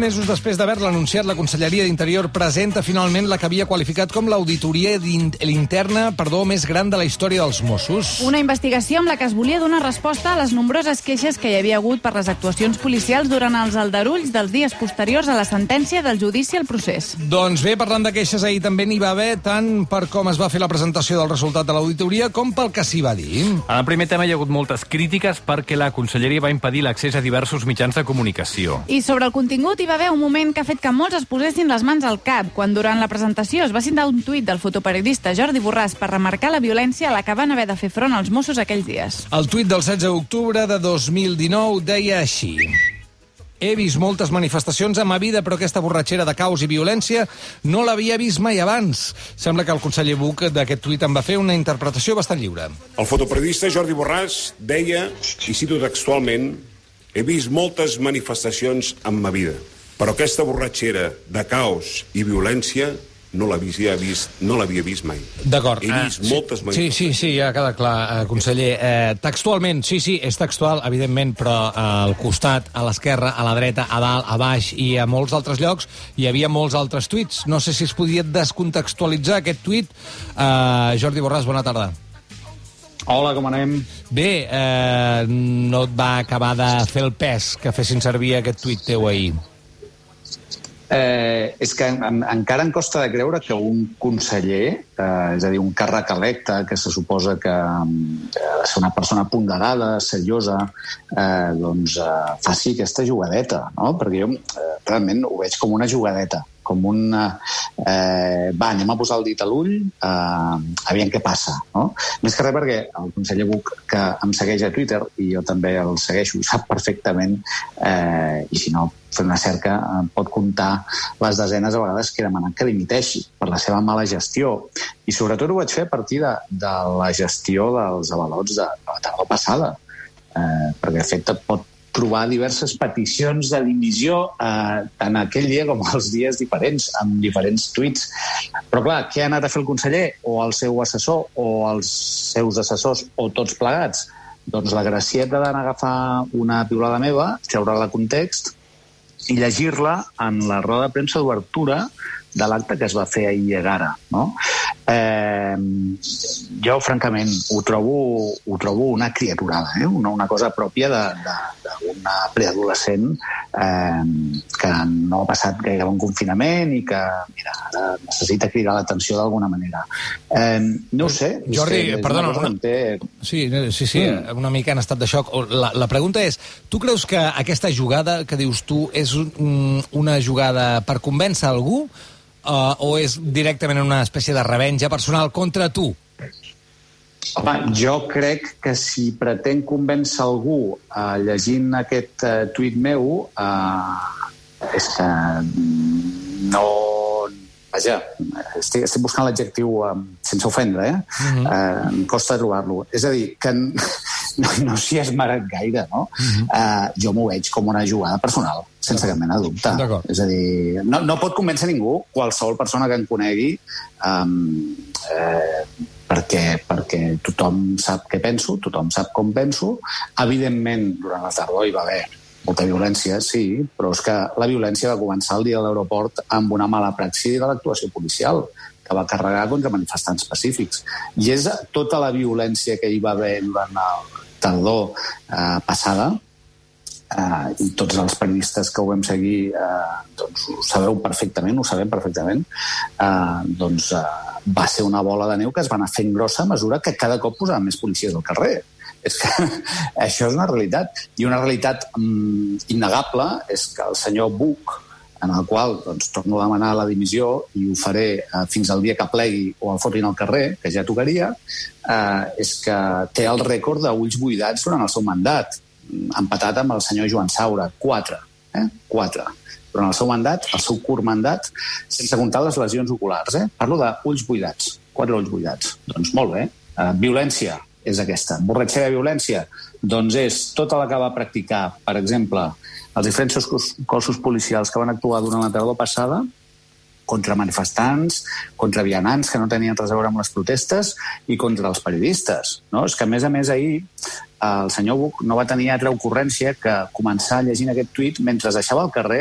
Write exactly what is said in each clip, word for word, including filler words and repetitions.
mesos després d'haver-la anunciat, la Conselleria d'Interior presenta finalment la que havia qualificat com l'auditoria interna perdó, més gran de la història dels Mossos. Una investigació amb la que es volia donar resposta a les nombroses queixes que hi havia hagut per les actuacions policials durant els aldarulls dels dies posteriors a la sentència del judici al procés. Doncs bé, parlant de queixes, ahir també n'hi va haver, tant per com es va fer la presentació del resultat de l'auditoria com pel que s'hi va dir. En el primer tema hi ha hagut moltes crítiques perquè la Conselleria va impedir l'accés a diversos mitjans de comunicació. I sobre el contingut hi va haver un moment que ha fet que molts es posessin les mans al cap, quan durant la presentació es va citar un tuit del fotoperiodista Jordi Borràs per remarcar la violència a la que van haver de fer front els Mossos aquells dies. El tuit del setze d'octubre de dos mil dinou deia així: he vist moltes manifestacions a ma vida, però aquesta borratxera de caos i violència no l'havia vist mai abans. Sembla que el conseller Buch d'aquest tuit en va fer una interpretació bastant lliure. El fotoperiodista Jordi Borràs deia, i cito textualment, he vist moltes manifestacions en ma vida, però aquesta borratxera de caos i violència no l'havia vist, no l'havia vist mai. D'acord. He vist uh, moltes manifestacions. Sí, sí, sí, ja queda clar, uh, conseller. Uh, textualment, sí, sí, és textual, evidentment, però uh, al costat, a l'esquerra, a la dreta, a dalt, a baix i a molts altres llocs hi havia molts altres tuits. No sé si es podia descontextualitzar aquest tuit. Uh, Jordi Borràs, bona tarda. Hola, com anem? Bé, eh, no et va acabar de fer el pes que fessin servir aquest tuit teu ahir. Eh, és que en, encara em costa de creure que un conseller, eh, és a dir, un càrrec electe, que se suposa que eh, ha de ser una persona ponderada, seriosa, eh, doncs eh, faci aquesta jugadeta, no? Perquè jo eh, realment ho veig com una jugadeta, com un... Eh, va, anem a posar el dit a l'ull, eh, aviam què passa, no? Més que res perquè el conseller Buch, que em segueix a Twitter, i jo també el segueixo, sap perfectament, eh, i si no, fer una cerca, eh, pot comptar les desenes de vegades que he demanat que dimiteixi per la seva mala gestió. I sobretot ho vaig fer a partir de, de la gestió dels avalots de, de la tardor passada, eh, perquè de fet pot trobar diverses peticions de dimissió eh, tant aquell dia com els dies diferents, amb diferents tuits. Però clar, què ha anat a fer el conseller? O el seu assessor, o els seus assessors, o tots plegats? Doncs la gracieta d'anar a agafar una piulada meva, treure-la de context i llegir-la en la roda de premsa d'obertura de l'acte que es va fer ahir a Egara, no? Eh, jo, francament, ho trobo, ho trobo una criaturada, eh? una, una cosa pròpia d'una preadolescent eh, que no ha passat gaire bon confinament i que, mira, ara necessita cridar l'atenció d'alguna manera. Eh, no ho sé. Jordi, és perdona, una... una... sí, sí, sí, mm. una mica en estat de xoc. La, la pregunta és, tu creus que aquesta jugada que dius tu és un, una jugada per convèncer algú Uh, o és directament una espècie de revenja personal contra tu? Home, jo crec que si pretén convèncer algú uh, llegint aquest uh, tuit meu, uh, és que no... Vaja, estic, estic buscant l'adjectiu uh, sense ofendre, eh? Uh-huh. Uh, em costa trobar-lo. És a dir, que no, no s'hi ha esmerat gaire, no? Uh-huh. Uh, jo m'ho veig com una jugada personal, sense cap mena de dubte. És a dir, no, no pot convèncer ningú, qualsevol persona que em conegui, um, eh, perquè, perquè tothom sap què penso, tothom sap com penso. Evidentment, durant la tardor hi va haver molta violència, sí, però és que la violència va començar el dia de l'aeroport amb una mala praxi de l'actuació policial, que va carregar contra manifestants pacífics. I és tota la violència que hi va haver durant la tardor eh, passada, eh, i tots els periodistes que ho vam seguir eh, doncs ho sabeu perfectament, ho sabem perfectament, eh, doncs eh, va ser una bola de neu que es va anar fent grossa a mesura que cada cop posaven més policies al carrer. És que això és una realitat. I una realitat mm, innegable és que el senyor Buch, en el qual doncs, torno a demanar la dimissió i ho faré eh, fins al dia que plegui o el fotin al carrer, que ja tocaria, eh, és que té el rècord d'ulls buidats durant el seu mandat, empatat amb el senyor Joan Saura, quatre. Eh? Quatre. Durant el seu mandat, el seu curt mandat, sense comptar les lesions oculars. Eh? Parlo d'ulls buidats, quatre ulls buidats. Doncs molt bé. Eh, violència és aquesta. Borratxera de violència? Doncs és tota la que va practicar, per exemple, els diferents cossos policials que van actuar durant la tardor passada contra manifestants, contra vianants que no tenien res a veure amb les protestes i contra els periodistes. No? És que, a més a més, ahir el senyor Buch no va tenir altra ocurrència que començar llegint aquest tuit mentre deixava al carrer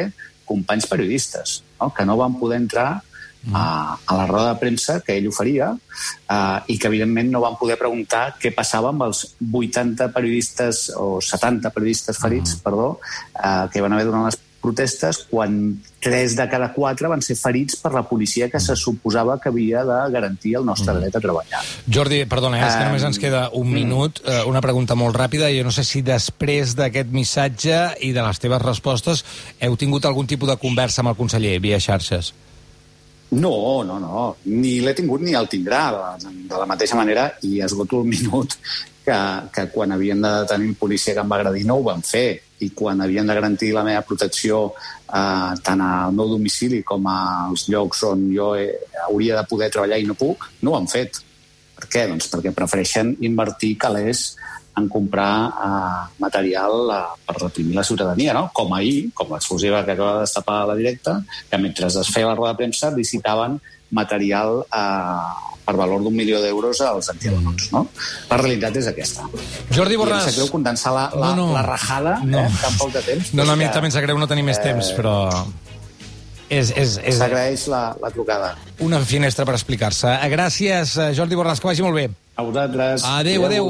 companys periodistes, no? Que no van poder entrar a, a la roda de premsa que ell oferia uh, i que, evidentment, no van poder preguntar què passava amb els vuitanta periodistes o setanta periodistes ferits, perdó, uh, que van haver durant les protestes, quan tres de cada quatre van ser ferits per la policia que se suposava que havia de garantir el nostre dret a treballar. Jordi, perdona, és que només ens queda un minut. Una pregunta molt ràpida. Jo no sé si després d'aquest missatge i de les teves respostes heu tingut algun tipus de conversa amb el conseller via xarxes. No, no, no. Ni l'he tingut ni el tindrà. De la mateixa manera, i esgoto el minut, que, que quan havien de detenir un policia que em va agredir no ho van fer. I quan havien de garantir la meva protecció eh, tant al meu domicili com als llocs on jo he, hauria de poder treballar i no puc, no ho han fet. Per què? Doncs perquè prefereixen invertir calés en comprar eh, material eh, per reprimir la ciutadania, no? Com ahir, com l'exclusiva que acaba de destapar la Directa, que mentre es feia la roda de premsa licitaven material eh, per valor d'un milió d'euros als antiavalots, no? La realitat és aquesta. Jordi Borràs. I em sap greu condensar la, la, no, no. la rajada no. eh, tan poc de temps. No, no, a mi també ens sap greu no tenir més eh... temps, però... És, és, és... S'agraeix la, la trucada. Una finestra per explicar-se. Gràcies, Jordi Borràs, que vagi molt bé. A vosaltres. Adéu, adéu.